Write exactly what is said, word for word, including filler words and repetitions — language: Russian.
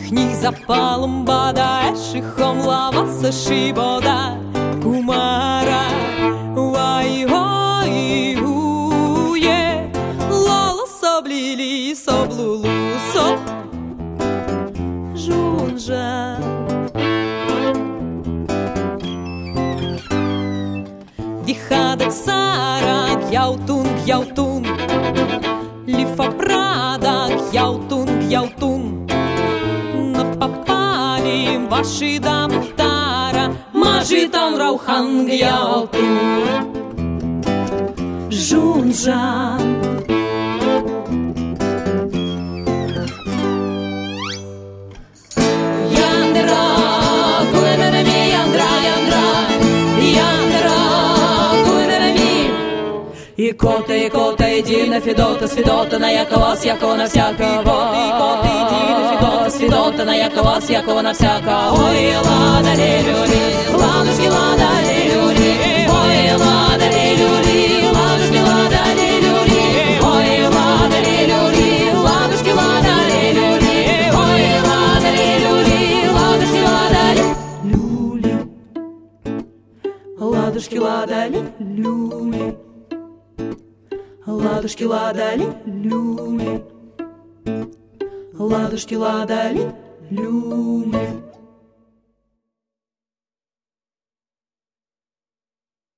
них запалом бада, шихом лаваса шибода, кумара, вай ой уе, лола соблили соблулу соп, жунжа. Дихадак сарак, яутун, яутун, лифа прадак, яутун, яутун. Но попали ваши дамы тара, мажитан раухан, яутун, жунжа. И кота, и кота, иди на Федота, с Федота на Якова, с Якова на всякого. И кота, иди на Федота, с Федота на Якова, с Якова на всякого. Ой, лада, ле-люли, ладушки, лада, ле-люли. Ой, лада, ле-люли, ладушки, лада, ле-люли. Ой, лада, ле-люли, ладушки, лада, ле-люли. Ой, лада, ле-люли, ладушки, лада, ле-люли. Ладушки, лада, ле-люли. Ладушки, ладали, люли, ладушки, ладали, люли.